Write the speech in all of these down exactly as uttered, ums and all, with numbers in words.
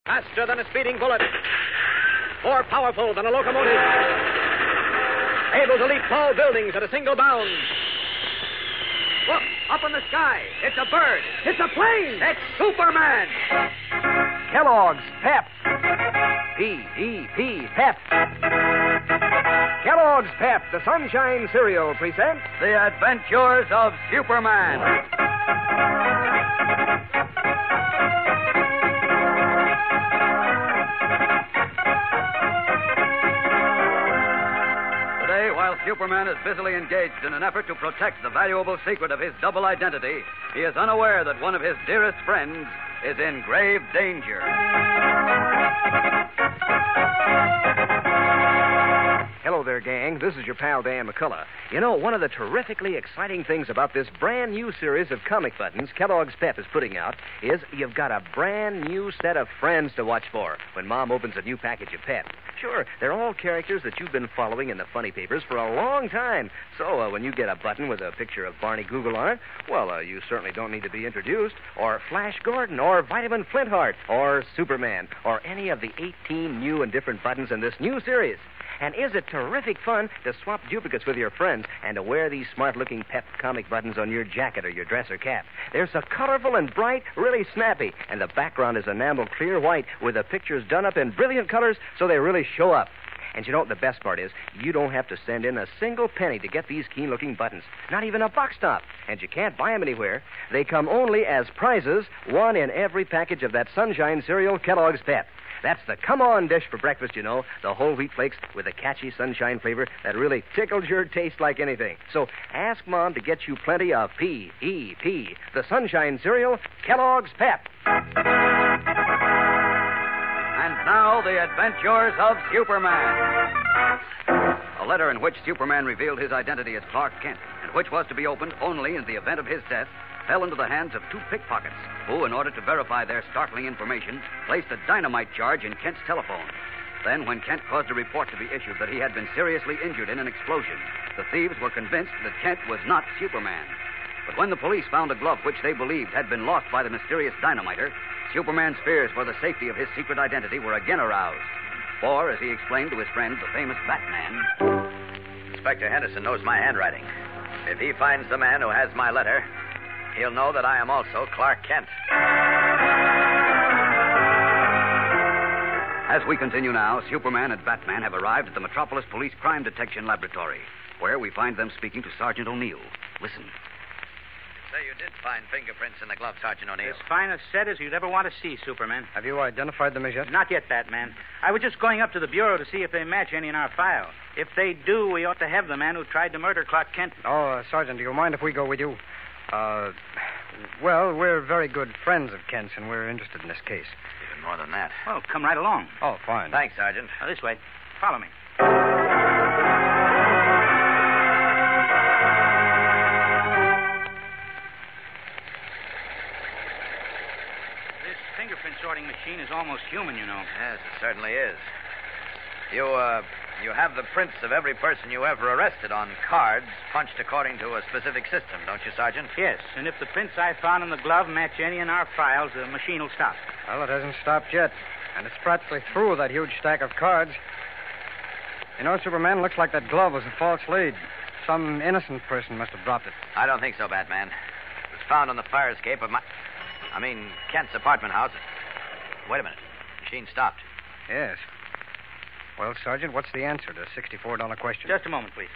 Faster than a speeding bullet. More powerful than a locomotive. Able to leap tall buildings at a single bound. Look, up in the sky. It's a bird. It's a plane. It's Superman. Kellogg's Pep. P E P, Pep. Kellogg's Pep, the Sunshine Cereal, presents The Adventures of Superman. Today, while Superman is busily engaged in an effort to protect the valuable secret of his double identity, he is unaware that one of his dearest friends is in grave danger. Hello there, gang. This is your pal, Dan McCullough. You know, one of the terrifically exciting things about this brand new series of comic buttons Kellogg's Pep is putting out is you've got a brand new set of friends to watch for when Mom opens a new package of Pep. Sure, they're all characters that you've been following in the funny papers for a long time. So uh, when you get a button with a picture of Barney Google on it, well, uh, you certainly don't need to be introduced. Or Flash Gordon, or Vitamin Flintheart, or Superman, or any of the eighteen new and different buttons in this new series. And is it terrific fun to swap duplicates with your friends and to wear these smart-looking Pep comic buttons on your jacket or your dress or cap? They're so colorful and bright, really snappy, and the background is enamel clear white with the pictures done up in brilliant colors so they really show up. And you know what the best part is? You don't have to send in a single penny to get these keen-looking buttons, not even a box top. And you can't buy them anywhere. They come only as prizes, one in every package of that Sunshine cereal, Kellogg's Pep. That's the come-on dish for breakfast, you know, the whole wheat flakes with a catchy sunshine flavor that really tickles your taste like anything. So ask Mom to get you plenty of P E P, the Sunshine cereal, Kellogg's Pep. And now, the adventures of Superman. A letter in which Superman revealed his identity as Clark Kent, and which was to be opened only in the event of his death, fell into the hands of two pickpockets, who, in order to verify their startling information, placed a dynamite charge in Kent's telephone. Then, when Kent caused a report to be issued that he had been seriously injured in an explosion, the thieves were convinced that Kent was not Superman. But when the police found a glove which they believed had been lost by the mysterious dynamiter, Superman's fears for the safety of his secret identity were again aroused. For, as he explained to his friend, the famous Batman, Inspector Henderson knows my handwriting. If he finds the man who has my letter, he'll know that I am also Clark Kent. As we continue now, Superman and Batman have arrived at the Metropolis Police Crime Detection Laboratory, where we find them speaking to Sergeant O'Neill. Listen. So you did find fingerprints in the glove, Sergeant O'Neill. As fine a set as you'd ever want to see, Superman. Have you identified them as yet? Not yet, Batman. I was just going up to the bureau to see if they match any in our file. If they do, we ought to have the man who tried to murder Clark Kent. Oh, uh, Sergeant, do you mind if we go with you? Uh, well, we're very good friends of Kent's, and we're interested in this case. Even more than that. Oh, come right along. Oh, fine. Thanks, Sergeant. Oh, this way. Follow me. This fingerprint sorting machine is almost human, you know. Yes, it certainly is. You, uh, you have the prints of every person you ever arrested on cards punched according to a specific system, don't you, Sergeant? Yes, and if the prints I found in the glove match any in our files, the machine will stop. Well, it hasn't stopped yet, and it's practically through that huge stack of cards. You know, Superman, looks like that glove was a false lead. Some innocent person must have dropped it. I don't think so, Batman. It was found on the fire escape of my... I mean, Kent's apartment house. Wait a minute. Machine stopped. Yes. Well, Sergeant, what's the answer to the sixty-four dollar question? Just a moment, please.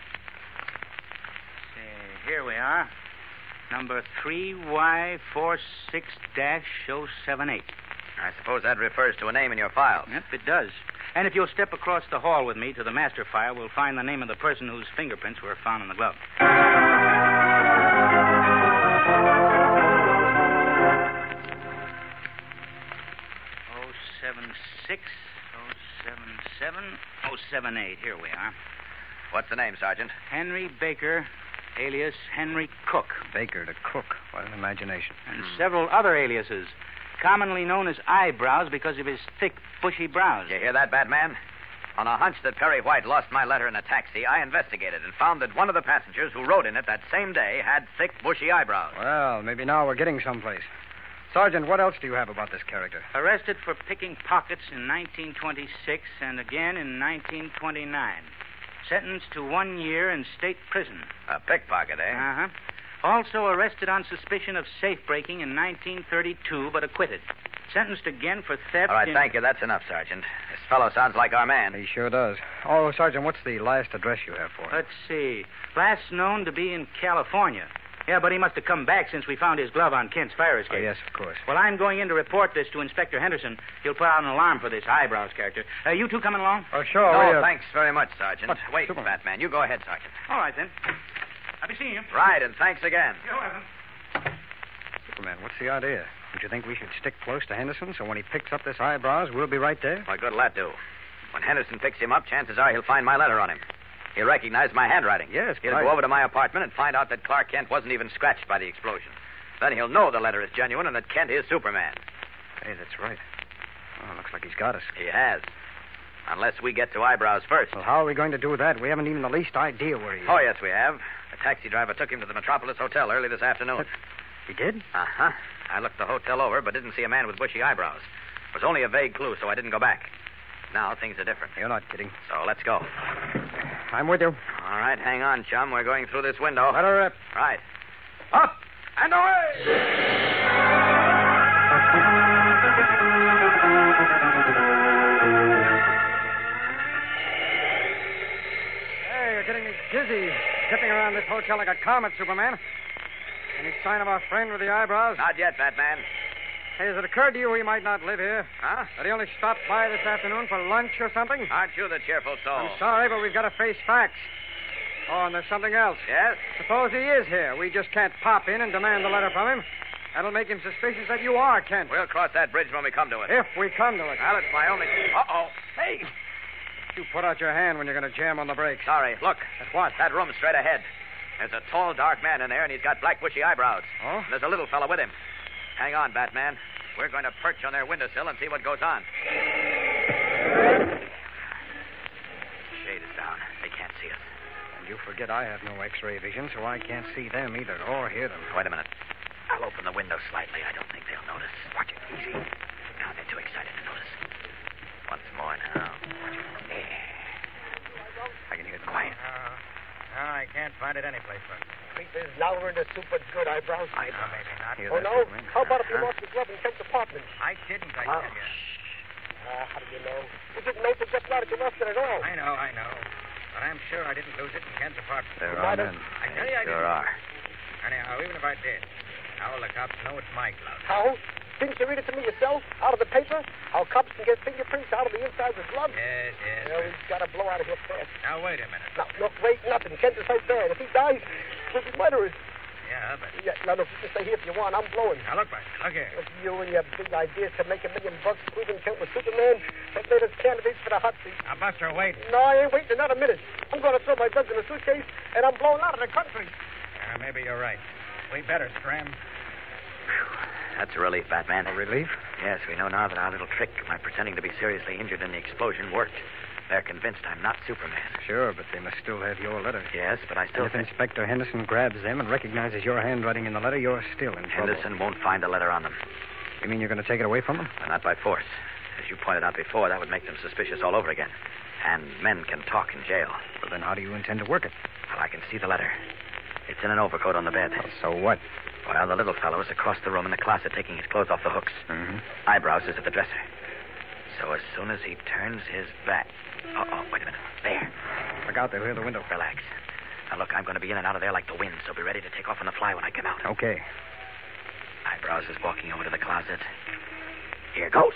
See, here we are. Number three Y four six dash oh seven eight. I suppose that refers to a name in your file. Yep, it does. And if you'll step across the hall with me to the master file, we'll find the name of the person whose fingerprints were found in the glove. oh seven six... oh seven seven oh seven eight. Here we are. What's the name, Sergeant? Henry Baker, alias Henry Cook. Baker to Cook. What an imagination. And Hmm. several other aliases, commonly known as eyebrows because of his thick, bushy brows. Did you hear that, Batman? On a hunch that Perry White lost my letter in a taxi, I investigated and found that one of the passengers who rode in it that same day had thick, bushy eyebrows. Well, maybe now we're getting someplace. Sergeant, what else do you have about this character? Arrested for picking pockets in nineteen twenty-six and again in nineteen twenty-nine. Sentenced to one year in state prison. A pickpocket, eh? Uh-huh. Also arrested on suspicion of safe-breaking in nineteen thirty-two, but acquitted. Sentenced again for theft. All right, in... thank you. That's enough, Sergeant. This fellow sounds like our man. He sure does. Oh, Sergeant, what's the last address you have for him? Let's see. Last known to be in California. Yeah, but he must have come back since we found his glove on Kent's fire escape. Oh, yes, of course. Well, I'm going in to report this to Inspector Henderson. He'll put out an alarm for this eyebrows character. Uh, you two coming along? Oh, sure. No, we, uh... thanks very much, Sergeant. But, Wait, Superman. Batman. You go ahead, Sergeant. All right, then. I'll be seeing you. Right, and thanks again. You're welcome. Superman, what's the idea? Don't you think we should stick close to Henderson so when he picks up this eyebrows, we'll be right there? Why, good'll that do? When Henderson picks him up, chances are he'll find my letter on him. He'll recognize my handwriting. Yes, He'll but I- go over to my apartment and find out that Clark Kent wasn't even scratched by the explosion. Then he'll know the letter is genuine and that Kent is Superman. Hey, that's right. Oh, looks like he's got us. He has. Unless we get to eyebrows first. Well, how are we going to do that? We haven't even the least idea where he is. Oh, yes, we have. The taxi driver took him to the Metropolis Hotel early this afternoon. He did? Uh-huh. I looked the hotel over, but didn't see a man with bushy eyebrows. It was only a vague clue, so I didn't go back. Now things are different. You're not kidding. So let's go. I'm with you. All right, hang on, chum. We're going through this window. Let her rip. Right. Up and away! Hey, you're getting me dizzy. Zipping around this hotel like a comet, Superman. Any sign of our friend with the eyebrows? Not yet, Batman. Hey, has it occurred to you he might not live here? Huh? That he only stopped by this afternoon for lunch or something? Aren't you the cheerful soul? I'm sorry, but we've got to face facts. Oh, and there's something else. Yes? Suppose he is here. We just can't pop in and demand the letter from him. That'll make him suspicious that you are Kent. We'll cross that bridge when we come to it. If we come to it. Well, it's my only... Uh-oh. Hey! You put out your hand when you're going to jam on the brakes. Sorry. Look. At what? That room straight ahead. There's a tall, dark man in there, and he's got black, bushy eyebrows. Oh? And there's a little fellow with him. Hang on, Batman. We're going to perch on their windowsill and see what goes on. Shade is down. They can't see us. And you forget I have no X-ray vision, so I can't see them either or hear them. Wait a minute. I'll open the window slightly. I don't think they'll notice. Watch it. Easy. Now they're too excited to notice. Once more now. Watch it. Yeah. I can hear it quiet. Uh, no, I can't find it anyplace, but... There's louder in the super good eyebrows. I No, maybe not. Hear Oh, that, no? Superman? How about if you Huh? lost the glove in Kent's apartment? I didn't, I Huh? tell you. Ah, how do you know? You didn't know for just now that you lost it at all. I know, I know. But I'm sure I didn't lose it in Kent's apartment. There Might are have- men. I tell you I There didn't. are. Anyhow, even if I did, how will the cops know it's my glove? How? Didn't you read it to me yourself? Out of the paper? How cops can get fingerprints out of the inside of the glove? Yes, yes. Well, we've got to blow out of here fast. Now, wait a minute. Now, look, wait, nothing. Kent is hurt bad. If he dies, we'll be murderers. Yeah, but... Yeah, now, look, you can stay here if you want. I'm blowing. Now, look, Buster. Look here. Look, you and your big ideas to make a million bucks proving Kent was Superman have made us candidates for the hot seat. Now, Buster, wait. No, I ain't waiting another minute. I'm going to throw my guns in a suitcase, and I'm blowing out of the country. Uh, maybe you're right. We better, Scram. That's a relief, Batman. A relief? Yes, we know now that our little trick of my pretending to be seriously injured in the explosion worked. They're convinced I'm not Superman. Sure, but they must still have your letter. Yes, but I still If think Inspector Henderson grabs them and recognizes your handwriting in the letter, you're still in trouble. Henderson won't find the letter on them. You mean you're going to take it away from them? But not by force. As you pointed out before, that would make them suspicious all over again. And men can talk in jail. Well, then how do you intend to work it? Well, I can see the letter. It's in an overcoat on the bed. Well, so what? Well, the little fellow is across the room in the closet taking his clothes off the hooks. Mm-hmm. Eyebrows is at the dresser. So as soon as he turns his back... Uh-oh, wait a minute. There. Look out there, near the window. Relax. Now, look, I'm going to be in and out of there like the wind, so be ready to take off on the fly when I come out. Okay. Eyebrows is walking over to the closet. Here goes.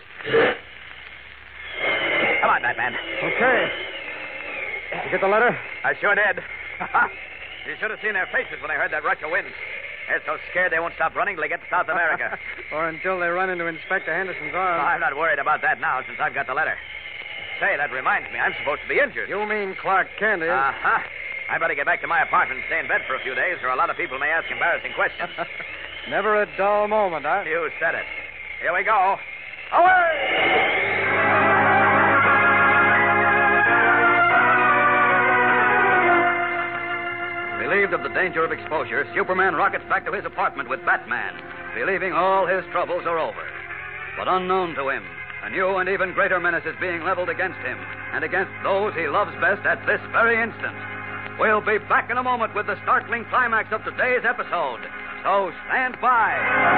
Come on, Batman. Okay. Did you get the letter? I sure did. You should have seen their faces when they heard that rush of wind. They're so scared they won't stop running till they get to South America. Or until they run into Inspector Henderson's arms. I'm not worried about that now since I've got the letter. Say, that reminds me, I'm supposed to be injured. You mean Clark Kent is? Uh-huh. I better get back to my apartment and stay in bed for a few days, or a lot of people may ask embarrassing questions. Never a dull moment, huh? You said it. Here we go. Away! Relieved of the danger of exposure, Superman rockets back to his apartment with Batman. believing all his troubles are over. But unknown to him, a new and even greater menace is being leveled against him and against those he loves best at this very instant. We'll be back in a moment with the startling climax of today's episode. So stand by.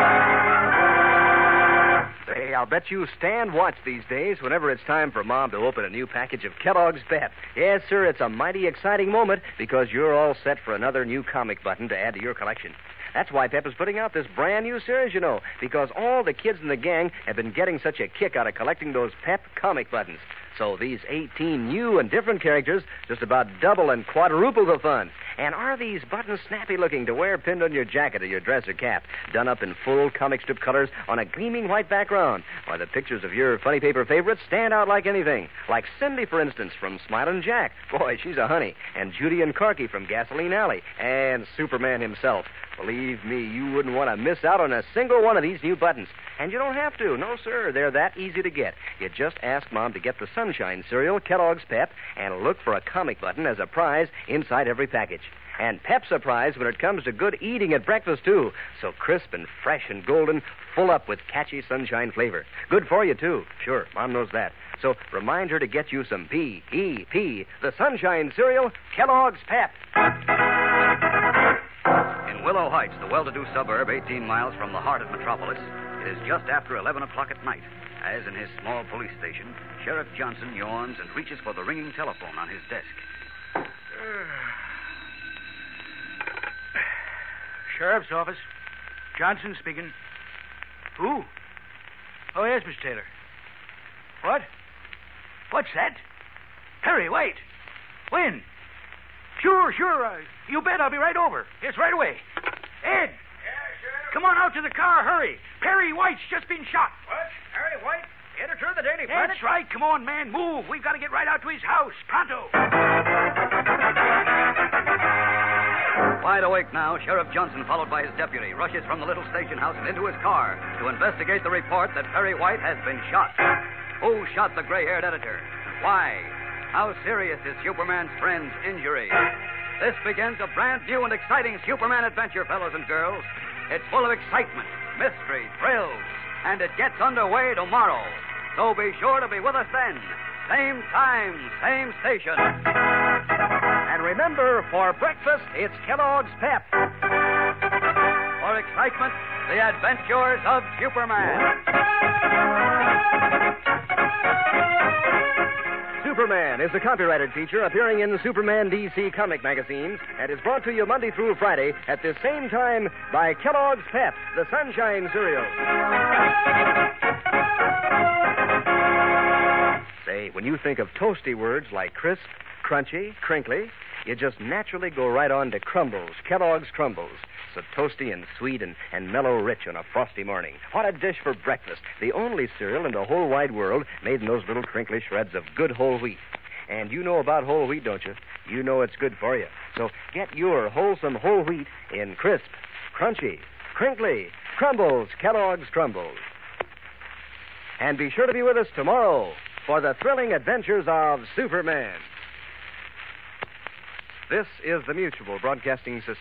Hey, I'll bet you stand watch these days whenever it's time for Mom to open a new package of Kellogg's Pep. Yes, sir, it's a mighty exciting moment because you're all set for another new comic button to add to your collection. That's why Pep is putting out this brand new series, you know, because all the kids in the gang have been getting such a kick out of collecting those Pep comic buttons. So these eighteen new and different characters just about double and quadruple the fun. And are these buttons snappy looking to wear pinned on your jacket or your dress or cap, done up in full comic strip colors on a gleaming white background? Why, the pictures of your funny paper favorites stand out like anything. Like Cindy, for instance, from Smilin' Jack. Boy, she's a honey. And Judy and Corky from Gasoline Alley. And Superman himself. Believe me, you wouldn't want to miss out on a single one of these new buttons. And you don't have to. No, sir. They're that easy to get. You just ask Mom to get the Sunshine cereal, Kellogg's Pep, and look for a comic button as a prize inside every package. And Pep's a prize when it comes to good eating at breakfast, too. So crisp and fresh and golden, full up with catchy Sunshine flavor. Good for you, too. Sure, Mom knows that. So remind her to get you some P E P, the Sunshine cereal, Kellogg's Pep. In Willow Heights, the well-to-do suburb eighteen miles from the heart of Metropolis, it is just after eleven o'clock at night. As in his small police station, Sheriff Johnson yawns and reaches for the ringing telephone on his desk. Sheriff's office. Johnson speaking. Who? Oh, yes, Miss Taylor. What? What's that? Harry, wait. When? Sure, sure. Uh, you bet. I'll be right over. Yes, right away. Ed. Yeah, Sheriff? Come on out to the car. Hurry. Perry White's just been shot. What? Harry White? Editor of the Daily Planet? That's right. Come on, man. Move. We've got to get right out to his house. Pronto. Wide awake now, Sheriff Johnson, followed by his deputy, rushes from the little station house and into his car to investigate the report that Perry White has been shot. Who shot the gray-haired editor? Why? How serious is Superman's friend's injury? This begins a brand new and exciting Superman adventure, fellows and girls. It's full of excitement, mystery, thrills, and it gets underway tomorrow. So be sure to be with us then. Same time, same station. And remember, for breakfast, it's Kellogg's Pep. For excitement, the adventures of Superman. Superman is a copyrighted feature appearing in the Superman D C comic magazines and is brought to you Monday through Friday at the same time by Kellogg's Pep, the Sunshine cereal. Say, when you think of toasty words like crisp, crunchy, crinkly, you just naturally go right on to Crumbles, Kellogg's Crumbles. So toasty and sweet and, and mellow rich on a frosty morning. What a dish for breakfast. The only cereal in the whole wide world made in those little crinkly shreds of good whole wheat. And you know about whole wheat, don't you? You know it's good for you. So get your wholesome whole wheat in crisp, crunchy, crinkly, Crumbles, Kellogg's Crumbles. And be sure to be with us tomorrow for the thrilling adventures of Superman. This is the Mutual Broadcasting System.